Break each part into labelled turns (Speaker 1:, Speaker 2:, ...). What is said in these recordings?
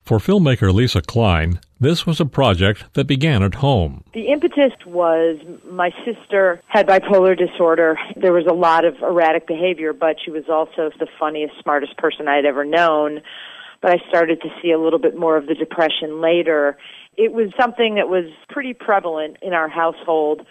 Speaker 1: For filmmaker Lisa Klein, this was a project that began at home.
Speaker 2: The impetus was my sister had bipolar disorder. There was a lot of erratic behavior, but she was also the funniest, smartest person I'd ever known. But I started to see a little bit more of the depression later. It was something that was pretty prevalent in our household,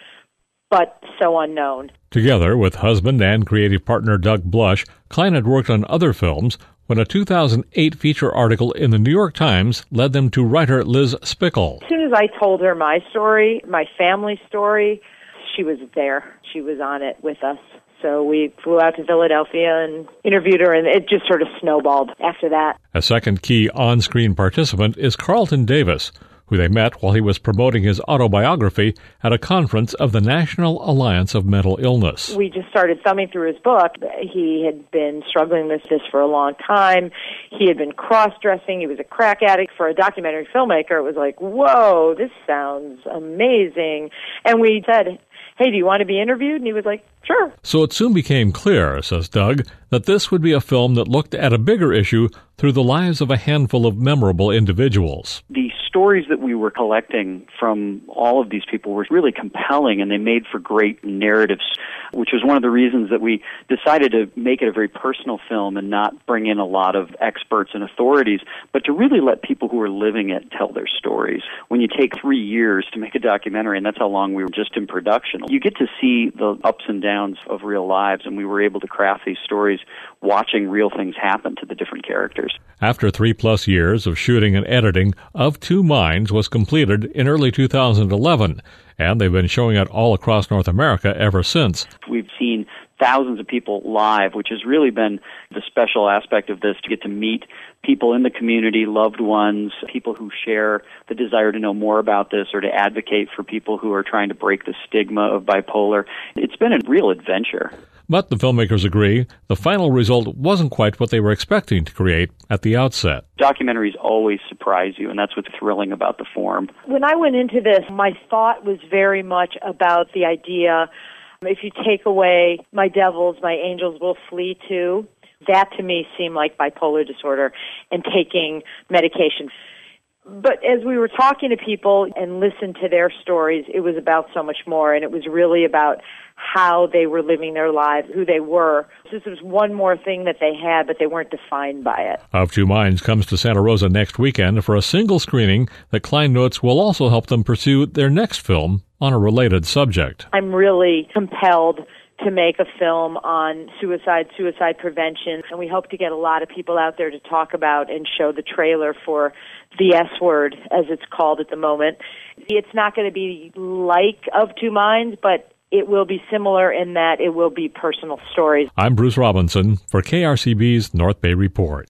Speaker 2: but so unknown.
Speaker 1: Together with husband and creative partner Doug Blush, Klein had worked on other films when a 2008 feature article in the New York Times led them to writer Liz Spickle.
Speaker 2: As soon as I told her my story, my family story, she was there. She was on it with us. So we flew out to Philadelphia and interviewed her, and it just sort of snowballed after that.
Speaker 1: A second key on-screen participant is Carlton Davis, who they met while he was promoting his autobiography at a conference of the National Alliance of Mental Illness.
Speaker 2: We just started thumbing through his book. He had been struggling with this for a long time. He had been cross-dressing. He was a crack addict. For a documentary filmmaker, it was like, whoa, this sounds amazing. And we said, hey, do you want to be interviewed? And he was like, sure.
Speaker 1: So it soon became clear, says Doug, that this would be a film that looked at a bigger issue through the lives of a handful of memorable individuals.
Speaker 3: The stories that we were collecting from all of these people were really compelling, and they made for great narratives, which was one of the reasons that we decided to make it a very personal film and not bring in a lot of experts and authorities, but to really let people who are living it tell their stories. When you take 3 years to make a documentary, and that's how long we were just in production, you get to see the ups and downs of real lives, and we were able to craft these stories watching real things happen to the different characters.
Speaker 1: After 3+ years of shooting and editing, Of Two Minds was completed in early 2011, and they've been showing it all across North America ever since.
Speaker 3: We've seen thousands of people live, which has really been the special aspect of this, to get to meet people in the community, loved ones, people who share the desire to know more about this or to advocate for people who are trying to break the stigma of bipolar. It's been a real adventure.
Speaker 1: But the filmmakers agree the final result wasn't quite what they were expecting to create at the outset.
Speaker 3: Documentaries always surprise you, and that's what's thrilling about the form.
Speaker 2: When I went into this, my thought was very much about the idea, if you take away my devils, my angels will flee too. That to me seemed like bipolar disorder and taking medication. But as we were talking to people and listened to their stories, it was about so much more, and it was really about how they were living their lives, who they were. This was one more thing that they had, but they weren't defined by it.
Speaker 1: Of Two Minds comes to Santa Rosa next weekend for a single screening that Klein notes will also help them pursue their next film on a related subject.
Speaker 2: I'm really compelled to make a film on suicide prevention, and we hope to get a lot of people out there to talk about and show the trailer for the S Word, as it's called at the moment. It's not going to be like Of Two Minds, but it will be similar in that it will be personal stories.
Speaker 1: I'm Bruce Robinson for KRCB's North Bay Report.